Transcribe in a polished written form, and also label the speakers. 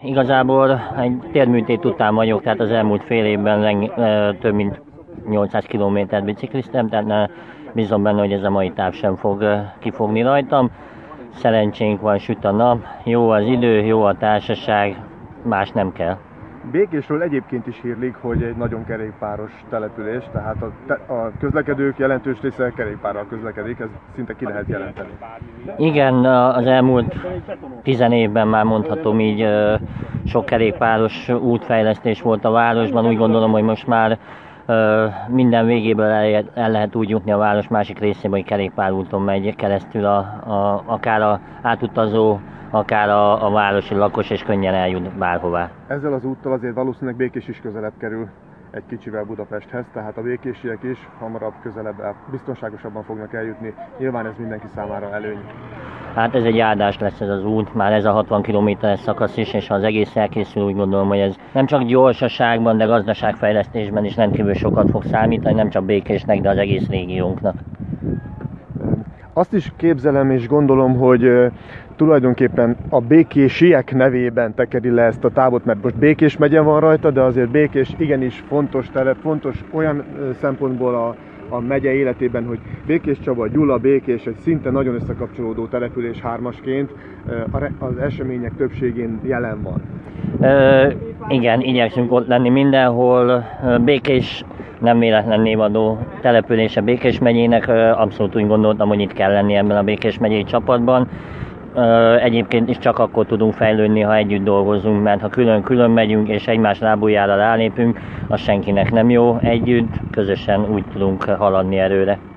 Speaker 1: Igazából egy térműtét után vagyok, tehát az elmúlt fél évben több mint 800 kilométert bicikliztem, tehát bízom benne, hogy ez a mai táv sem fog kifogni rajtam. Szerencsénk van, süt a nap, jó az idő, jó a társaság, más nem kell.
Speaker 2: Békésről egyébként is hírlik, hogy egy nagyon kerékpáros település, tehát a közlekedők jelentős része kerékpárral közlekedik, ez szinte ki lehet jelenteni.
Speaker 1: Igen, az elmúlt 10 évben már mondhatom így, sok kerékpáros útfejlesztés volt a városban. Úgy gondolom, hogy most már minden végéből el lehet úgy jutni a város másik részébe, hogy kerékpárúton megy keresztül akár a átutazó, akár a városi lakos, és könnyen eljut bárhová.
Speaker 2: Ezzel az úttal azért valószínűleg Békés is közelebb kerül egy kicsivel Budapesthez, tehát a békésiek is hamarabb, közelebb, biztonságosabban fognak eljutni. Nyilván ez mindenki számára előny.
Speaker 1: Hát ez egy áldás lesz ez az út, már ez a 60 km-es szakasz is, és ha az egész elkészül, úgy gondolom, hogy ez nem csak gyorsaságban, de gazdaságfejlesztésben is rendkívül sokat fog számítani, nem csak Békésnek, de az egész régiónknak.
Speaker 2: Azt is képzelem és gondolom, hogy tulajdonképpen a békésiek nevében tekeri le ezt a távot, mert most Békés megye van rajta, de azért Békés igenis fontos telep, fontos olyan szempontból a megye életében, hogy Békéscsaba, Gyula, Békés egy szinte nagyon összekapcsolódó település hármasként az események többségén jelen van.
Speaker 1: Igen, igyekszünk ott lenni mindenhol. Békés nem véletlen névadó települése Békés megyének, abszolút úgy gondoltam, hogy itt kell lenni ebben a Békés megyei csapatban. Egyébként is csak akkor tudunk fejlődni, ha együtt dolgozunk, mert ha külön-külön megyünk és egymás lábújára rálépünk, az senkinek nem jó. Együtt, közösen úgy tudunk haladni előre.